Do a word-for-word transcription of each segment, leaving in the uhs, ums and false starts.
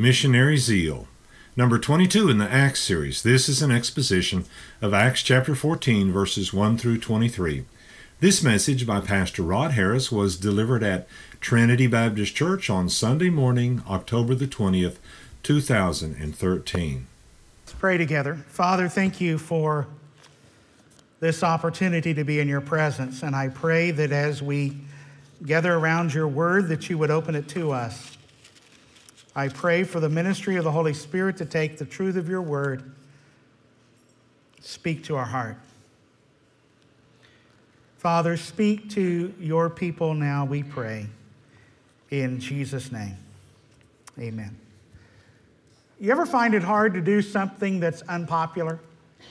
Missionary Zeal. Number twenty-two in the Acts series. This is an exposition of Acts chapter fourteen, verses one through twenty-three. This message by Pastor Rod Harris was delivered at Trinity Baptist Church on Sunday morning, October the twentieth, two thousand thirteen. Let's pray together. Father, thank you for this opportunity to be in your presence, and I pray that as we gather around your word, that you would open it to us. I pray for the ministry of the Holy Spirit to take the truth of your word, speak to our heart. Father, speak to your people now, we pray. In Jesus' name, amen. You ever find it hard to do something that's unpopular?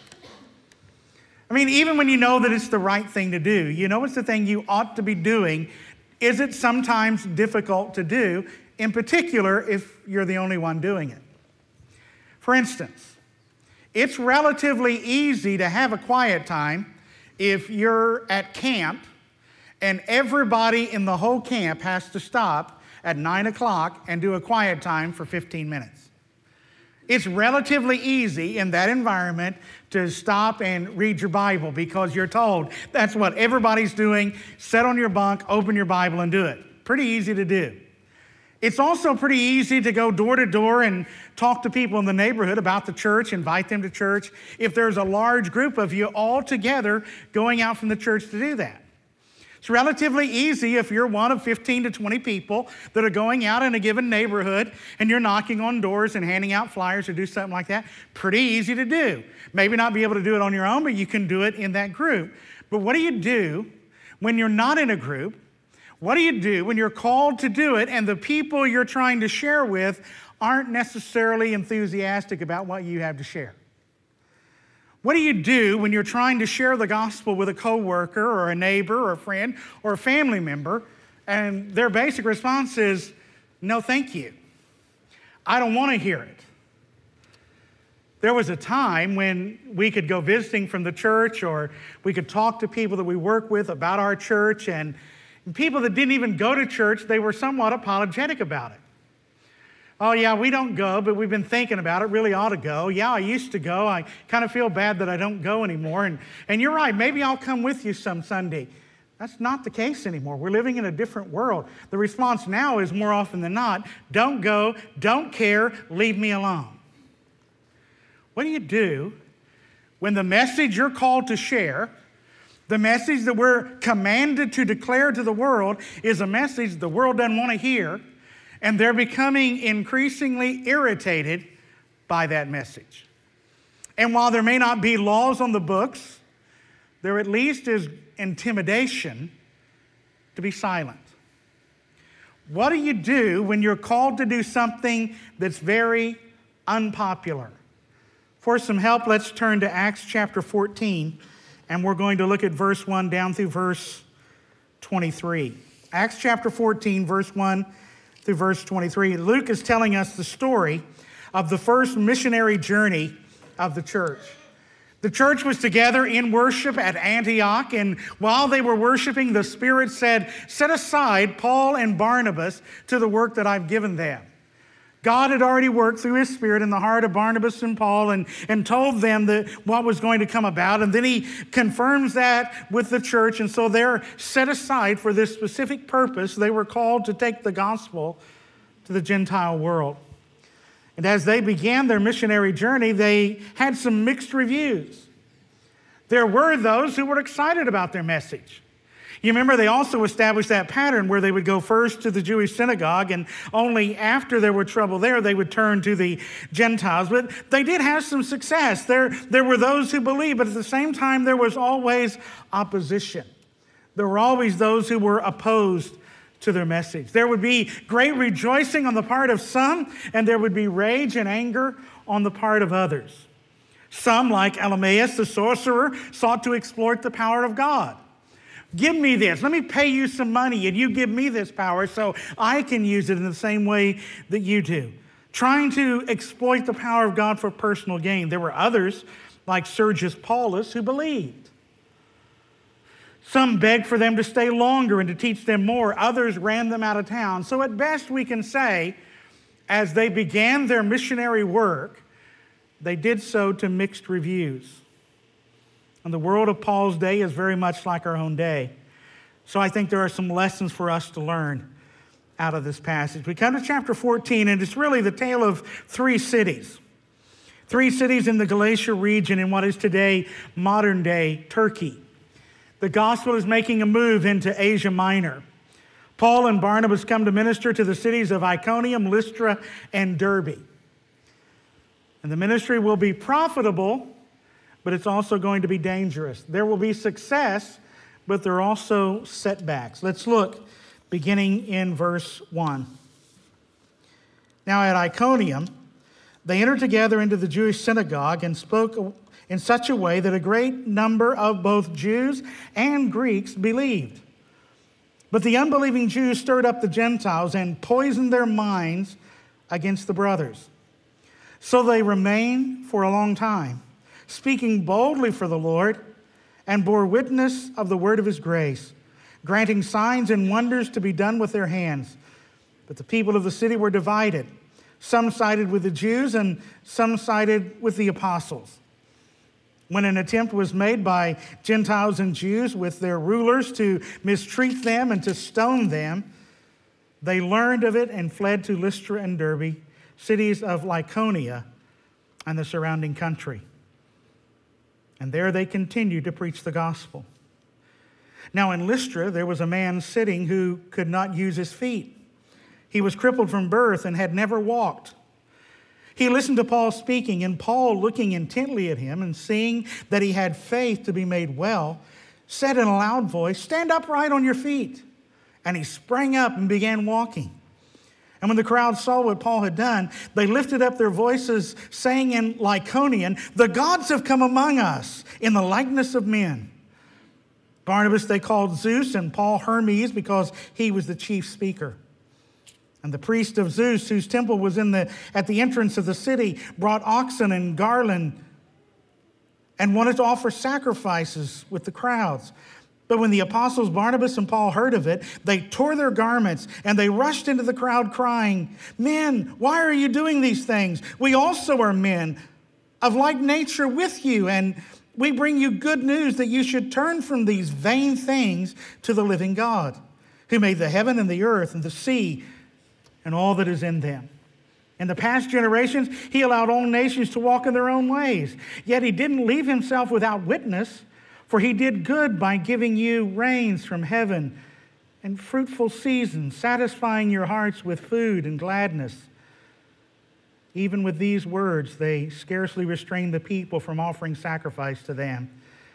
I mean, even when you know that it's the right thing to do, you know it's the thing you ought to be doing, is it sometimes difficult to do, in particular if you're the only one doing it? For instance, it's relatively easy to have a quiet time if you're at camp and everybody in the whole camp has to stop at nine o'clock and do a quiet time for fifteen minutes. It's relatively easy in that environment to stop and read your Bible because you're told that's what everybody's doing. Sit on your bunk, open your Bible, and do it. Pretty easy to do. It's also pretty easy to go door to door and talk to people in the neighborhood about the church, invite them to church, if there's a large group of you all together going out from the church to do that. It's relatively easy if you're one of fifteen to twenty people that are going out in a given neighborhood and you're knocking on doors and handing out flyers or do something like that. Pretty easy to do. Maybe not be able to do it on your own, but you can do it in that group. But what do you do when you're not in a group? What do you do when you're called to do it and the people you're trying to share with aren't necessarily enthusiastic about what you have to share? What do you do when you're trying to share the gospel with a coworker or a neighbor or a friend or a family member and their basic response is, no, thank you. I don't want to hear it. There was a time when we could go visiting from the church or we could talk to people that we work with about our church, and people that didn't even go to church, they were somewhat apologetic about it. Oh, yeah, we don't go, but we've been thinking about it. Really ought to go. Yeah, I used to go. I kind of feel bad that I don't go anymore. And, and you're right, maybe I'll come with you some Sunday. That's not the case anymore. We're living in a different world. The response now is more often than not, don't go, don't care, leave me alone. What do you do when the message you're called to share, the message that we're commanded to declare to the world, is a message the world doesn't want to hear, and they're becoming increasingly irritated by that message? And while there may not be laws on the books, there at least is intimidation to be silent. What do you do when you're called to do something that's very unpopular? For some help, let's turn to Acts chapter fourteen. And we're going to look at verse one down through verse twenty-three. Acts chapter fourteen, verse one through verse twenty-three. Luke is telling us the story of the first missionary journey of the church. The church was together in worship at Antioch, and while they were worshiping, the Spirit said, set aside Paul and Barnabas to the work that I've given them. God had already worked through his Spirit in the heart of Barnabas and Paul and, and told them that what was going to come about. And then he confirms that with the church. And so they're set aside for this specific purpose. They were called to take the gospel to the Gentile world. And as they began their missionary journey, they had some mixed reviews. There were those who were excited about their message. You remember they also established that pattern where they would go first to the Jewish synagogue, and only after there were trouble there, they would turn to the Gentiles. But they did have some success. There, there were those who believed, but at the same time, there was always opposition. There were always those who were opposed to their message. There would be great rejoicing on the part of some, and there would be rage and anger on the part of others. Some, like Elymas the sorcerer, sought to exploit the power of God. Give me this. Let me pay you some money and you give me this power so I can use it in the same way that you do. Trying to exploit the power of God for personal gain. There were others, like Sergius Paulus, who believed. Some begged for them to stay longer and to teach them more. Others ran them out of town. So at best we can say as they began their missionary work, they did so to mixed reviews. And the world of Paul's day is very much like our own day. So I think there are some lessons for us to learn out of this passage. We come to chapter fourteen, and it's really the tale of three cities. Three cities in the Galatia region in what is today modern-day Turkey. The gospel is making a move into Asia Minor. Paul and Barnabas come to minister to the cities of Iconium, Lystra, and Derbe. And the ministry will be profitable, but it's also going to be dangerous. There will be success, but there are also setbacks. Let's look, beginning in verse one. Now at Iconium, they entered together into the Jewish synagogue and spoke in such a way that a great number of both Jews and Greeks believed. But the unbelieving Jews stirred up the Gentiles and poisoned their minds against the brothers. So they remained for a long time, speaking boldly for the Lord, and bore witness of the word of his grace, granting signs and wonders to be done with their hands. But the people of the city were divided. Some sided with the Jews and some sided with the apostles. When an attempt was made by Gentiles and Jews with their rulers to mistreat them and to stone them, they learned of it and fled to Lystra and Derbe, cities of Lycaonia and the surrounding country. And there they continued to preach the gospel. Now in Lystra there was a man sitting who could not use his feet. He was crippled from birth and had never walked. He listened to Paul speaking, and Paul, looking intently at him and seeing that he had faith to be made well, said in a loud voice, "Stand upright on your feet." And he sprang up and began walking. And when the crowd saw what Paul had done, they lifted up their voices, saying in Lycaonian, "The gods have come among us in the likeness of men." Barnabas they called Zeus, and Paul Hermes, because he was the chief speaker. And the priest of Zeus, whose temple was in the, at the entrance of the city, brought oxen and garland and wanted to offer sacrifices with the crowds. But when the apostles Barnabas and Paul heard of it, they tore their garments and they rushed into the crowd crying, "Men, why are you doing these things? We also are men of like nature with you, and we bring you good news that you should turn from these vain things to the living God, who made the heaven and the earth and the sea and all that is in them. In the past generations, he allowed all nations to walk in their own ways. Yet he didn't leave himself without witness, for he did good by giving you rains from heaven and fruitful seasons, satisfying your hearts with food and gladness." Even with these words, they scarcely restrained the people from offering sacrifice to them.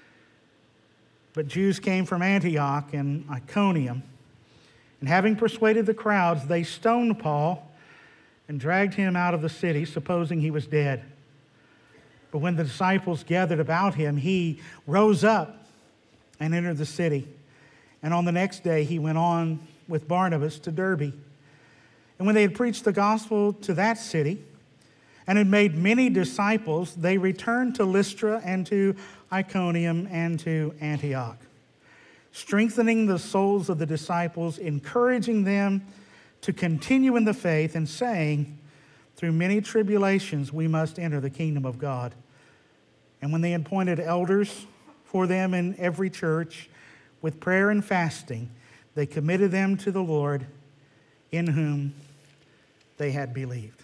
But Jews came from Antioch and Iconium, and having persuaded the crowds, they stoned Paul and dragged him out of the city, supposing he was dead. But when the disciples gathered about him, he rose up and entered the city. And on the next day, he went on with Barnabas to Derbe. And when they had preached the gospel to that city and had made many disciples, they returned to Lystra and to Iconium and to Antioch, strengthening the souls of the disciples, encouraging them to continue in the faith, and saying, "Through many tribulations we must enter the kingdom of God." And when they appointed elders for them in every church, with prayer and fasting, they committed them to the Lord, in whom they had believed.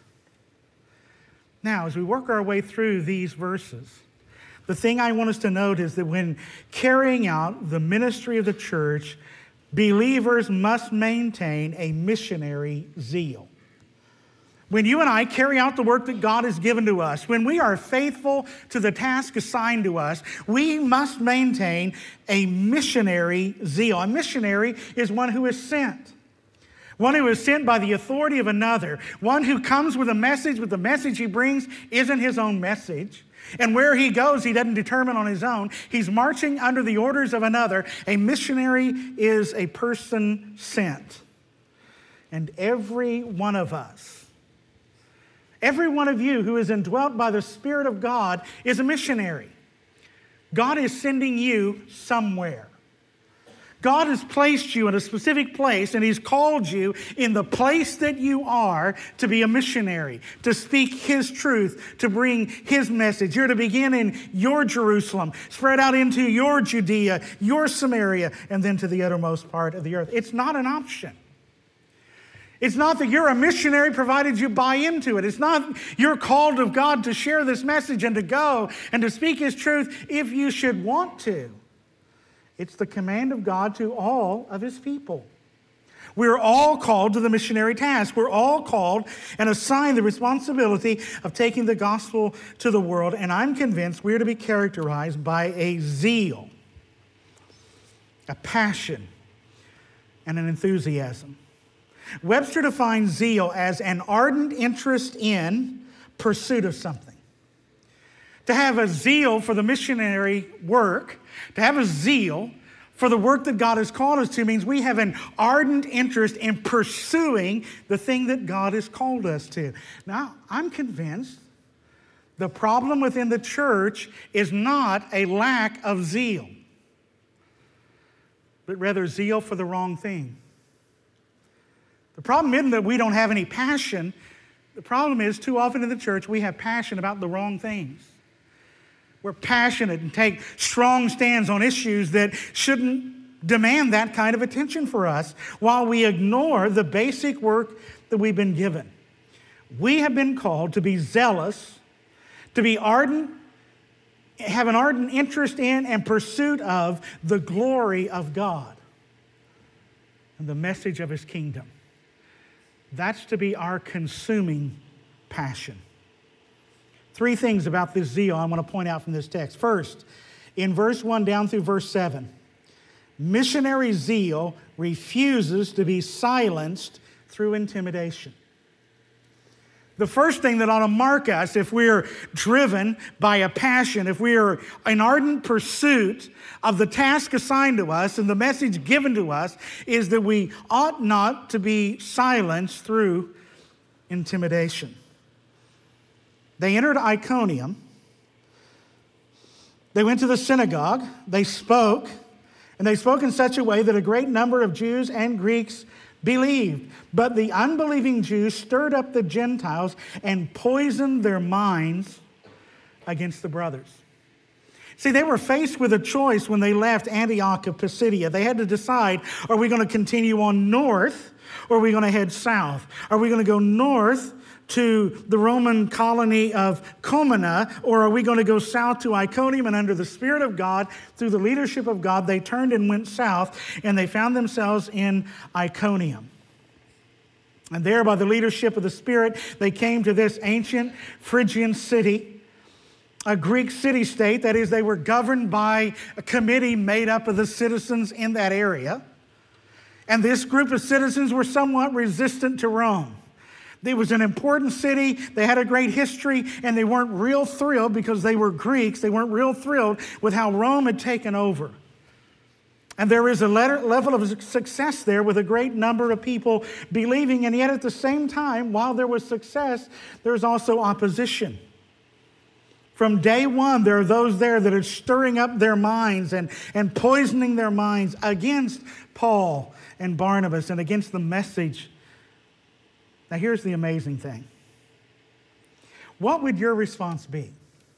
Now, as we work our way through these verses, the thing I want us to note is that when carrying out the ministry of the church, believers must maintain a missionary zeal. When you and I carry out the work that God has given to us, when we are faithful to the task assigned to us, we must maintain a missionary zeal. A missionary is one who is sent. One who is sent by the authority of another. One who comes with a message, but the message he brings isn't his own message. And where he goes, he doesn't determine on his own. He's marching under the orders of another. A missionary is a person sent. And every one of us, every one of you who is indwelt by the Spirit of God is a missionary. God is sending you somewhere. God has placed you in a specific place, and He's called you in the place that you are to be a missionary, to speak His truth, to bring His message. You're to begin in your Jerusalem, spread out into your Judea, your Samaria, and then to the uttermost part of the earth. It's not an option. It's not that you're a missionary provided you buy into it. It's not you're called of God to share this message and to go and to speak His truth if you should want to. It's the command of God to all of His people. We're all called to the missionary task. We're all called and assigned the responsibility of taking the gospel to the world. And I'm convinced we're to be characterized by a zeal, a passion, and an enthusiasm. Webster defines zeal as an ardent interest in pursuit of something. To have a zeal for the missionary work, to have a zeal for the work that God has called us to means we have an ardent interest in pursuing the thing that God has called us to. Now, I'm convinced the problem within the church is not a lack of zeal, but rather zeal for the wrong thing. The problem isn't that we don't have any passion. The problem is too often in the church we have passion about the wrong things. We're passionate and take strong stands on issues that shouldn't demand that kind of attention for us while we ignore the basic work that we've been given. We have been called to be zealous, to be ardent, have an ardent interest in and pursuit of the glory of God and the message of His kingdom. That's to be our consuming passion. Three things about this zeal I want to point out from this text. First, in verse one down through verse seven, missionary zeal refuses to be silenced through intimidation. The first thing that ought to mark us if we're driven by a passion, if we are in ardent pursuit of the task assigned to us and the message given to us, is that we ought not to be silenced through intimidation. They entered Iconium. They went to the synagogue. They spoke, and they spoke in such a way that a great number of Jews and Greeks believed. But the unbelieving Jews stirred up the Gentiles and poisoned their minds against the brothers. See, they were faced with a choice when they left Antioch of Pisidia. They had to decide, are we going to continue on north or are we going to head south? Are we going to go north to the Roman colony of Comana, or are we going to go south to Iconium? And under the Spirit of God, through the leadership of God, they turned and went south, and they found themselves in Iconium. And there, by the leadership of the Spirit, they came to this ancient Phrygian city, a Greek city-state. That is, they were governed by a committee made up of the citizens in that area. And this group of citizens were somewhat resistant to Rome. It was an important city. They had a great history, and they weren't real thrilled because they were Greeks. They weren't real thrilled with how Rome had taken over. And there is a level of success there with a great number of people believing, and yet at the same time, while there was success, there's also opposition. From day one, there are those there that are stirring up their minds and, and poisoning their minds against Paul and Barnabas and against the message. Now, here's the amazing thing. What would your response be?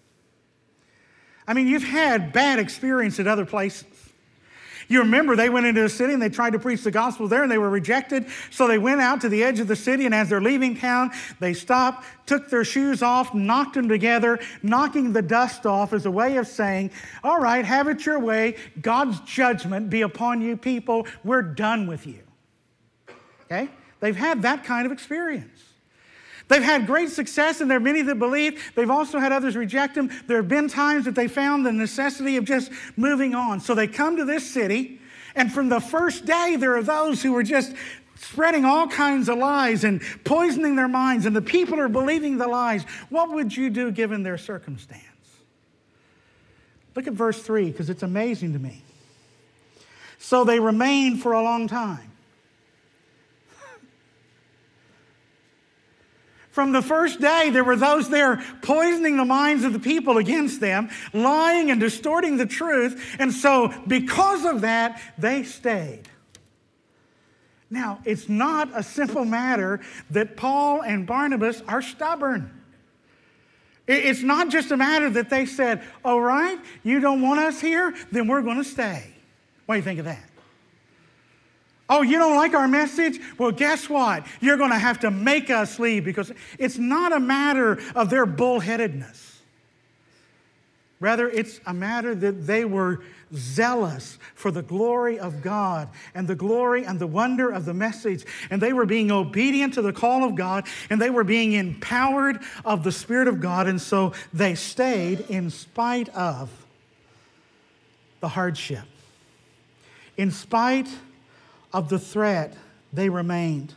I mean, you've had bad experience at other places. You remember they went into a city and they tried to preach the gospel there and they were rejected. So they went out to the edge of the city, and as they're leaving town, they stopped, took their shoes off, knocked them together, knocking the dust off as a way of saying, all right, have it your way. God's judgment be upon you people. We're done with you. Okay? They've had that kind of experience. They've had great success, and there are many that believe. They've also had others reject them. There have been times that they found the necessity of just moving on. So they come to this city, and from the first day, there are those who were just spreading all kinds of lies and poisoning their minds, and the people are believing the lies. What would you do given their circumstance? Look at verse three, because it's amazing to me. So they remained for a long time. From the first day, there were those there poisoning the minds of the people against them, lying and distorting the truth. And so, because of that, they stayed. Now, it's not a simple matter that Paul and Barnabas are stubborn. It's not just a matter that they said, all right, you don't want us here, then we're going to stay. What do you think of that? Oh, you don't like our message? Well, guess what? You're going to have to make us leave, because it's not a matter of their bullheadedness. Rather, it's a matter that they were zealous for the glory of God and the glory and the wonder of the message. And they were being obedient to the call of God, and they were being empowered of the Spirit of God. And so they stayed in spite of the hardship. In spite of the threat, they remained.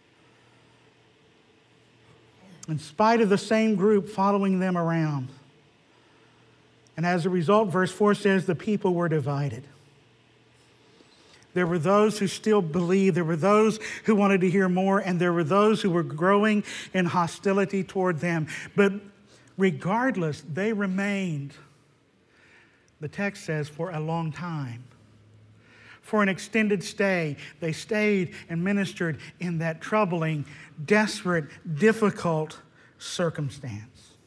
In spite of the same group following them around. And as a result, verse four says, the people were divided. There were those who still believed. There were those who wanted to hear more. And there were those who were growing in hostility toward them. But regardless, they remained, the text says, for a long time. For an extended stay, they stayed and ministered in that troubling, desperate, difficult circumstance.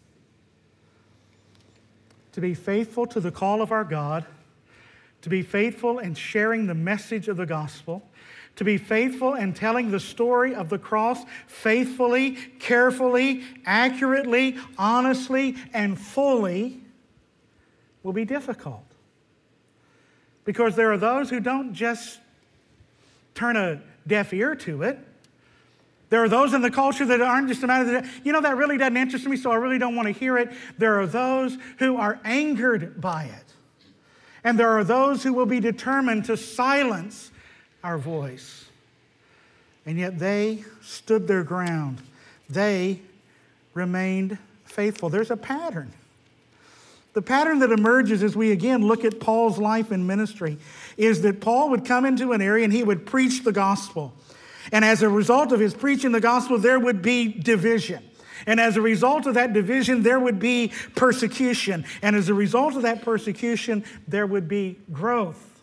To be faithful to the call of our God, to be faithful in sharing the message of the gospel, to be faithful in telling the story of the cross faithfully, carefully, accurately, honestly, and fully will be difficult. Because there are those who don't just turn a deaf ear to it. There are those in the culture that aren't just a matter of, you know, that really doesn't interest me, so I really don't want to hear it. There are those who are angered by it. And there are those who will be determined to silence our voice. And yet they stood their ground. They remained faithful. There's a pattern. The pattern that emerges as we again look at Paul's life and ministry is that Paul would come into an area and he would preach the gospel. And as a result of his preaching the gospel, there would be division. And as a result of that division, there would be persecution. And as a result of that persecution, there would be growth.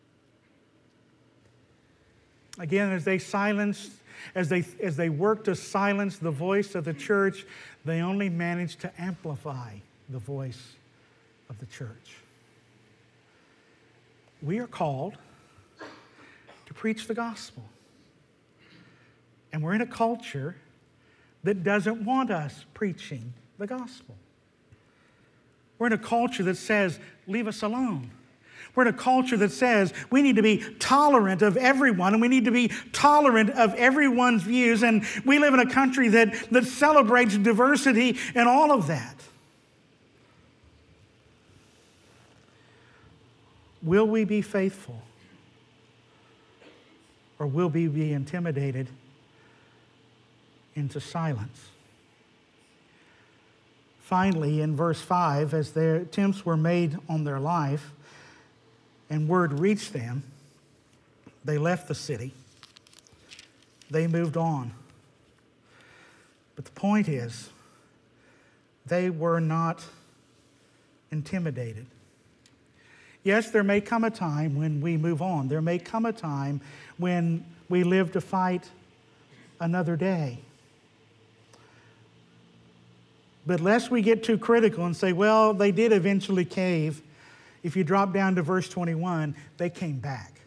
Again, as they silenced, as they, as they worked to silence the voice of the church, they only managed to amplify the voice of the church. We are called to preach the gospel. And we're in a culture that doesn't want us preaching the gospel. We're in a culture that says, leave us alone. We're in a culture that says we need to be tolerant of everyone, and we need to be tolerant of everyone's views. And we live in a country that, that celebrates diversity and all of that. Will we be faithful? Or will we be intimidated into silence? Finally, in verse five, as their attempts were made on their life and word reached them, they left the city. They moved on. But the point is, they were not intimidated. Yes, there may come a time when we move on. There may come a time when we live to fight another day. But lest we get too critical and say, well, they did eventually cave. If you drop down to verse twenty-one, they came back.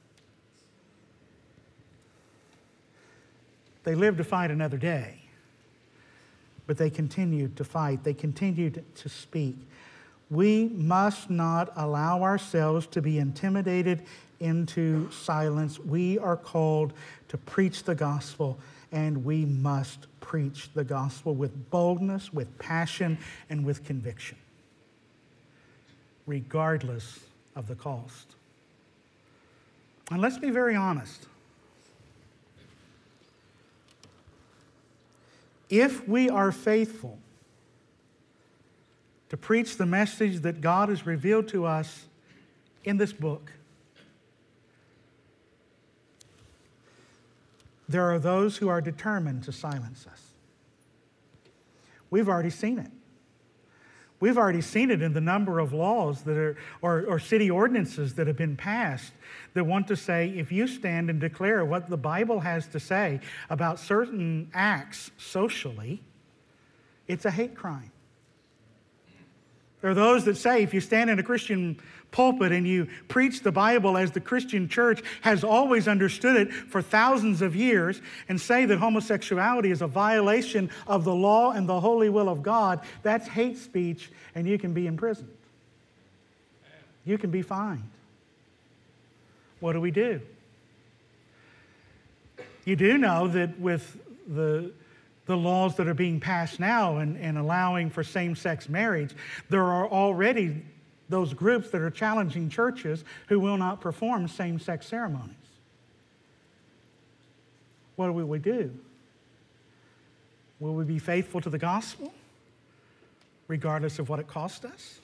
They lived to fight another day. But they continued to fight. They continued to speak. We must not allow ourselves to be intimidated into silence. We are called to preach the gospel, and we must preach the gospel with boldness, with passion, and with conviction, regardless of the cost. And let's be very honest. If we are faithful to preach the message that God has revealed to us in this book, there are those who are determined to silence us. We've already seen it. We've already seen it in the number of laws that are, or, or city ordinances that have been passed that want to say, if you stand and declare what the Bible has to say about certain acts socially, it's a hate crime. There are those that say if you stand in a Christian pulpit and you preach the Bible as the Christian church has always understood it for thousands of years and say that homosexuality is a violation of the law and the holy will of God, that's hate speech and you can be imprisoned. You can be fined. What do we do? You do know that with the the laws that are being passed now and, and allowing for same-sex marriage, there are already those groups that are challenging churches who will not perform same-sex ceremonies. What will we do? Will we be faithful to the gospel, regardless of what it cost us?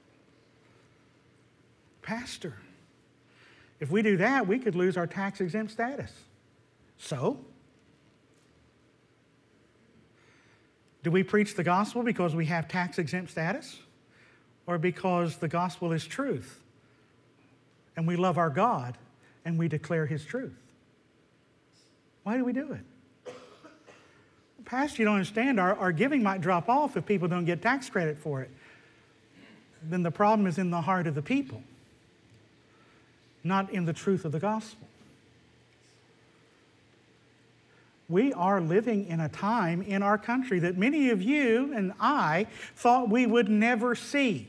Pastor, if we do that, we could lose our tax-exempt status. So, do we preach the gospel because we have tax-exempt status? Or because the gospel is truth and we love our God and we declare His truth? Why do we do it? Pastor, you don't understand. Our, our giving might drop off if people don't get tax credit for it. Then the problem is in the heart of the people, not in the truth of the gospel. We are living in a time in our country that many of you and I thought we would never see.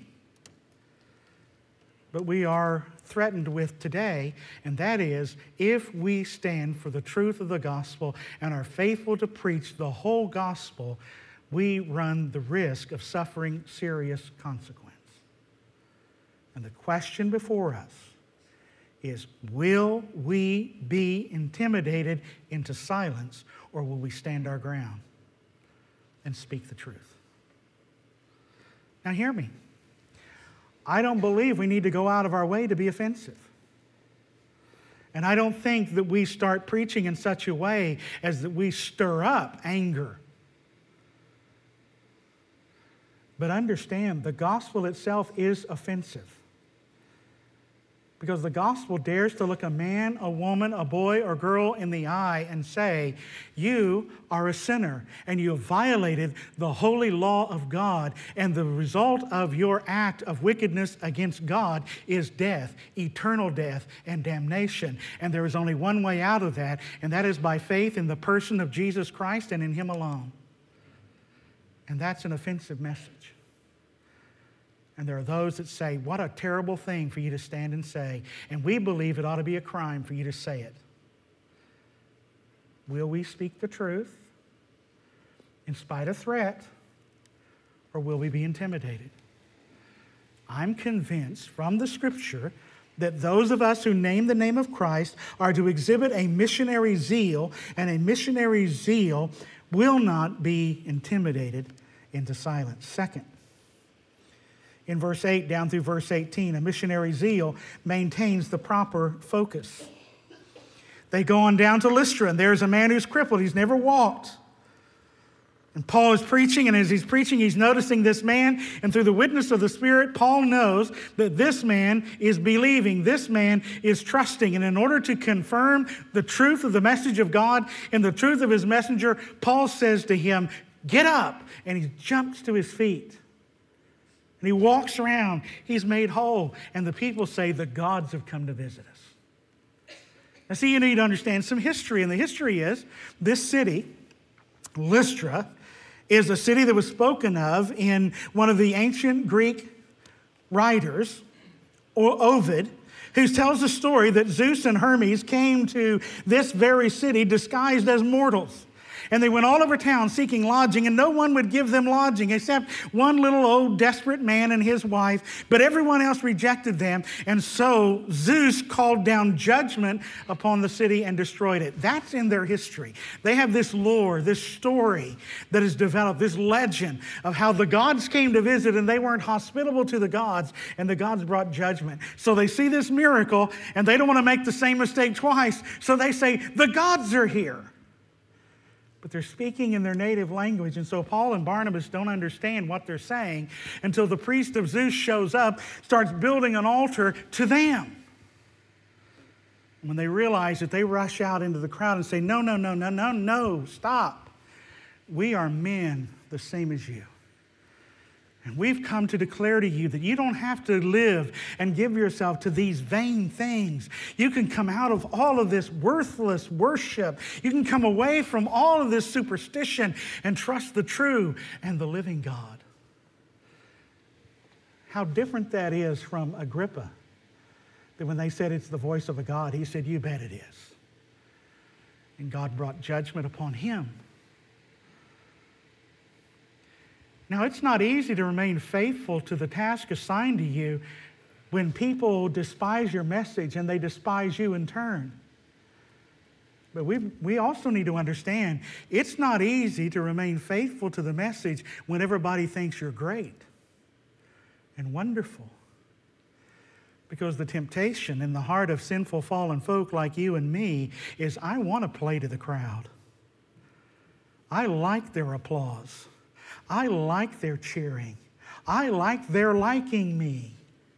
But we are threatened with today, and that is if we stand for the truth of the gospel and are faithful to preach the whole gospel, we run the risk of suffering serious consequence. And the question before us is, will we be intimidated into silence, or will we stand our ground and speak the truth? Now hear me. I don't believe we need to go out of our way to be offensive. And I don't think that we start preaching in such a way as that we stir up anger. But understand, the gospel itself is offensive. Because the gospel dares to look a man, a woman, a boy or girl in the eye and say, you are a sinner and you have violated the holy law of God, and the result of your act of wickedness against God is death, eternal death and damnation. And there is only one way out of that, and that is by faith in the person of Jesus Christ and in Him alone. And that's an offensive message. And there are those that say, what a terrible thing for you to stand and say. And we believe it ought to be a crime for you to say it. Will we speak the truth in spite of threat, or will we be intimidated? I'm convinced from the Scripture that those of us who name the name of Christ are to exhibit a missionary zeal, and a missionary zeal will not be intimidated into silence. Second, in verse eight down through verse eighteen, a missionary zeal maintains the proper focus. They go on down to Lystra, and there's a man who's crippled. He's never walked. And Paul is preaching, and as he's preaching, he's noticing this man, and through the witness of the Spirit, Paul knows that this man is believing, this man is trusting. And in order to confirm the truth of the message of God and the truth of his messenger, Paul says to him, get up. And he jumps to his feet. And he walks around. He's made whole. And the people say, the gods have come to visit us. Now see, you need to understand some history. And the history is, this city, Lystra, is a city that was spoken of in one of the ancient Greek writers, Ovid, who tells the story that Zeus and Hermes came to this very city disguised as mortals. And they went all over town seeking lodging, and no one would give them lodging except one little old desperate man and his wife. But everyone else rejected them. And so Zeus called down judgment upon the city and destroyed it. That's in their history. They have this lore, this story that is developed, this legend of how the gods came to visit and they weren't hospitable to the gods, and the gods brought judgment. So they see this miracle and they don't want to make the same mistake twice. So they say, the gods are here. but they're speaking in their native language. And so Paul and Barnabas don't understand what they're saying until the priest of Zeus shows up, starts building an altar to them. When they realize it, they rush out into the crowd and say, no, no, no, no, no, no, stop. We are men the same as you. And we've come to declare to you that you don't have to live and give yourself to these vain things. You can come out of all of this worthless worship. You can come away from all of this superstition and trust the true and the living God. How different that is from Agrippa. That when they said it's the voice of a God, he said, you bet it is. And God brought judgment upon him. Now, it's not easy to remain faithful to the task assigned to you when people despise your message and they despise you in turn. But we we also need to understand it's not easy to remain faithful to the message when everybody thinks you're great and wonderful. Because the temptation in the heart of sinful fallen folk like you and me is, I want to play to the crowd. I like their applause. I like their cheering. I like their liking me.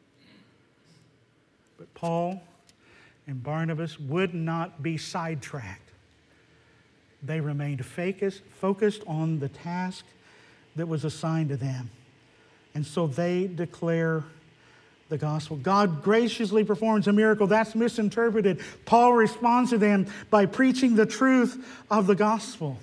But Paul and Barnabas would not be sidetracked. They remained focused on the task that was assigned to them. And so they declare the gospel. God graciously performs a miracle. That's misinterpreted. Paul responds to them by preaching the truth of the gospel.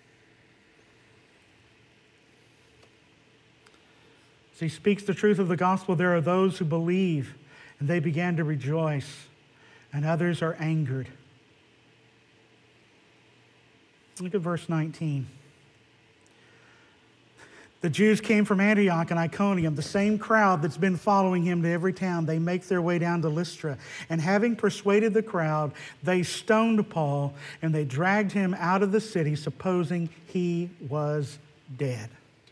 As he speaks the truth of the gospel, there are those who believe, and they began to rejoice, and others are angered. Look at verse nineteen. The Jews came from Antioch and Iconium, the same crowd that's been following him to every town. They make their way down to Lystra. And having persuaded the crowd, they stoned Paul, and they dragged him out of the city, supposing he was dead.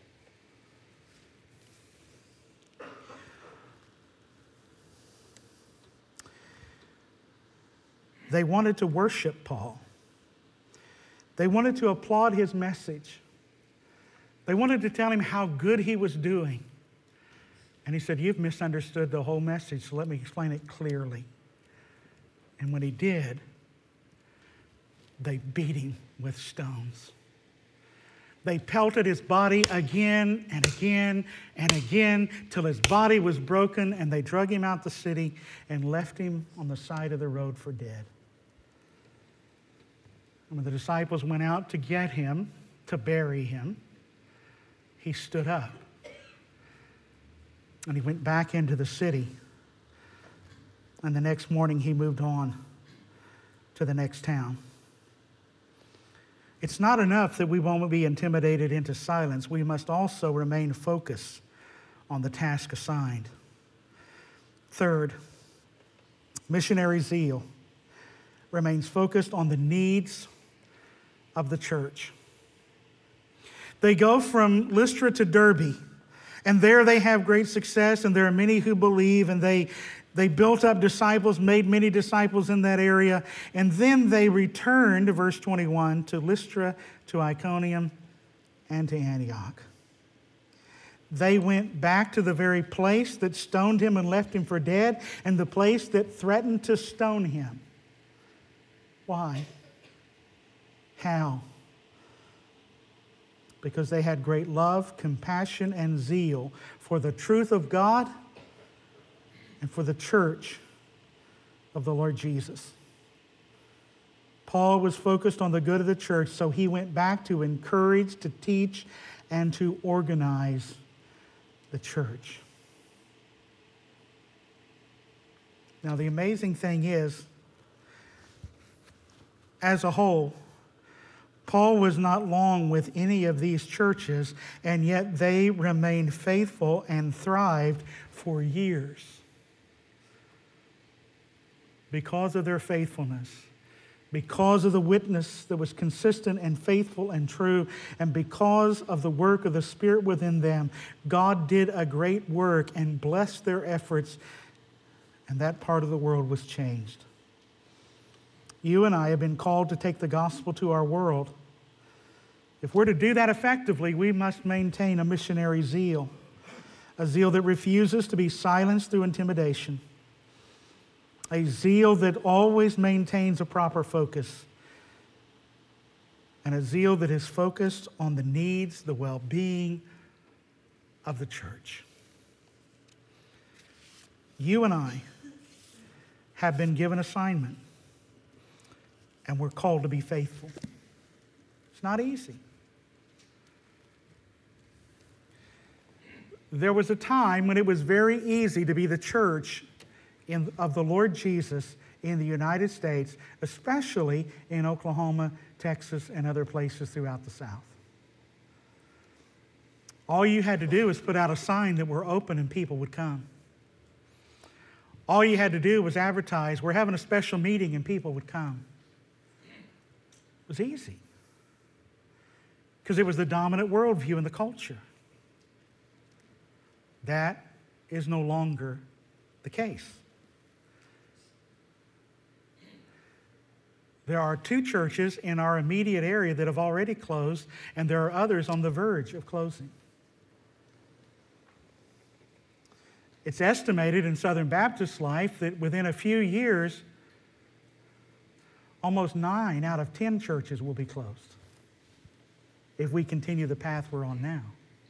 They wanted to worship Paul. They wanted to applaud his message. They wanted to tell him how good he was doing. And he said, you've misunderstood the whole message, so let me explain it clearly. And when he did, they beat him with stones. They pelted his body again and again and again till his body was broken, and they drug him out the city and left him on the side of the road for dead. And when the disciples went out to get him, to bury him, he stood up. And he went back into the city. And the next morning he moved on to the next town. It's not enough that we won't be intimidated into silence. We must also remain focused on the task assigned. Third, missionary zeal remains focused on the needs of the church. They go from Lystra to Derbe, and there they have great success, and there are many who believe, and they, they built up disciples, made many disciples in that area, and then they returned, verse twenty-one, to Lystra, to Iconium, and to Antioch. They went back to the very place that stoned him and left him for dead, and the place that threatened to stone him. Why? How? Because they had great love, compassion, and zeal for the truth of God and for the church of the Lord Jesus. Paul was focused on the good of the church, so he went back to encourage, to teach, and to organize the church. Now, the amazing thing is, as a whole, Paul was not long with any of these churches, and yet they remained faithful and thrived for years because of their faithfulness, because of the witness that was consistent and faithful and true, and because of the work of the Spirit within them. God did a great work and blessed their efforts, and that part of the world was changed. You and I have been called to take the gospel to our world. If we're to do that effectively, we must maintain a missionary zeal, a zeal that refuses to be silenced through intimidation, a zeal that always maintains a proper focus, and a zeal that is focused on the needs, the well-being of the church. You and I have been given assignment, and we're called to be faithful. It's not easy. There was a time when it was very easy to be the church in, of the Lord Jesus in the United States, especially in Oklahoma, Texas, and other places throughout the South. All you had to do was put out a sign that we're open and people would come. All you had to do was advertise, we're having a special meeting, and people would come. It was easy because it was the dominant worldview in the culture. That is no longer the case. There are two churches in our immediate area that have already closed, and there are others on the verge of closing. It's estimated in Southern Baptist life that within a few years, almost nine out of ten churches will be closed if we continue the path we're on now.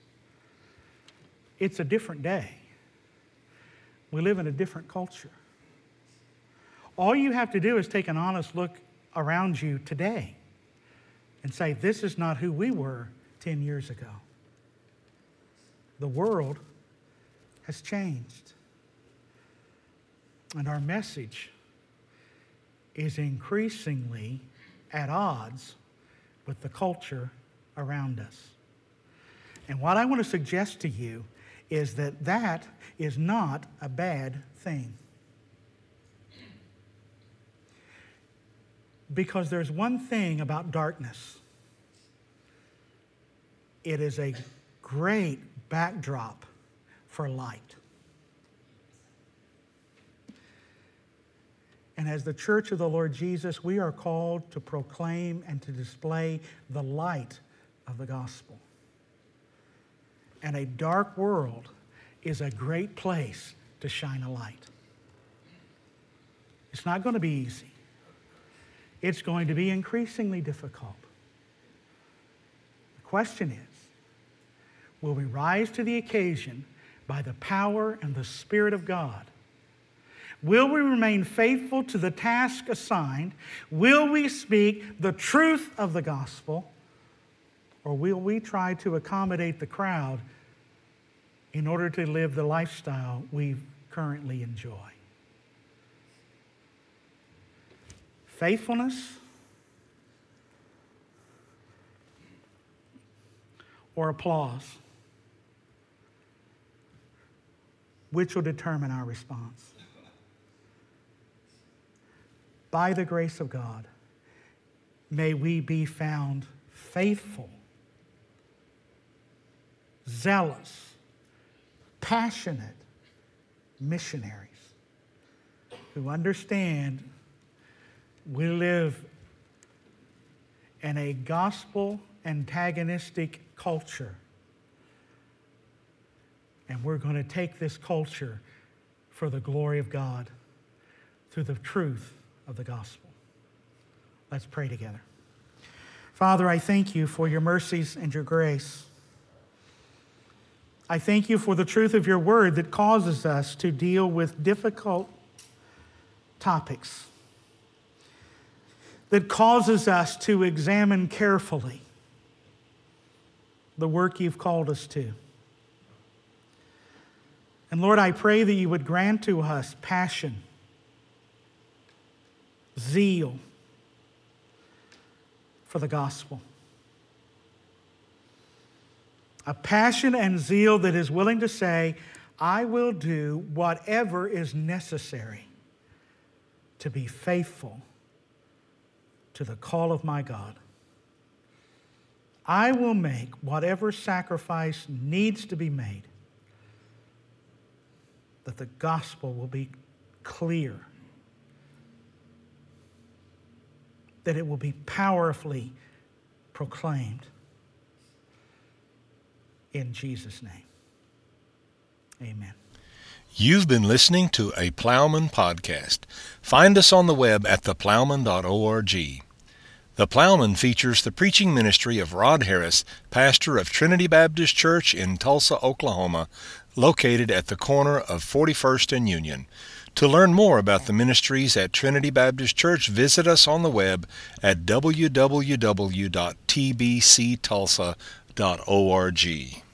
It's a different day. We live in a different culture. All you have to do is take an honest look around you today and say, this is not who we were ten years ago. The world has changed. And our message is increasingly at odds with the culture around us. And what I want to suggest to you is that that is not a bad thing. Because there's one thing about darkness. It is a great backdrop for light. And as the church of the Lord Jesus, we are called to proclaim and to display the light of the gospel. And a dark world is a great place to shine a light. It's not going to be easy. It's going to be increasingly difficult. The question is, will we rise to the occasion by the power and the Spirit of God? Will we remain faithful to the task assigned? Will we speak the truth of the gospel? Or will we try to accommodate the crowd in order to live the lifestyle we currently enjoy? Faithfulness or applause? Which will determine our response? By the grace of God, may we be found faithful, zealous, passionate missionaries who understand we live in a gospel antagonistic culture, and we're going to take this culture for the glory of God through the truth of the gospel. Let's pray together. Father, I thank you for your mercies and your grace. I thank you for the truth of your word that causes us to deal with difficult topics, that causes us to examine carefully the work you've called us to. And Lord, I pray that you would grant to us passion, zeal for the gospel. A passion and zeal that is willing to say, I will do whatever is necessary to be faithful to the call of my God. I will make whatever sacrifice needs to be made, that the gospel will be clear, that it will be powerfully proclaimed. in Jesus' name. Amen. You've been listening to a Plowman podcast. Find us on the web at the plowman dot org. The Plowman features the preaching ministry of Rod Harris, pastor of Trinity Baptist Church in Tulsa, Oklahoma, located at the corner of forty-first and Union. To learn more about the ministries at Trinity Baptist Church, visit us on the web at w w w dot t b c tulsa dot org.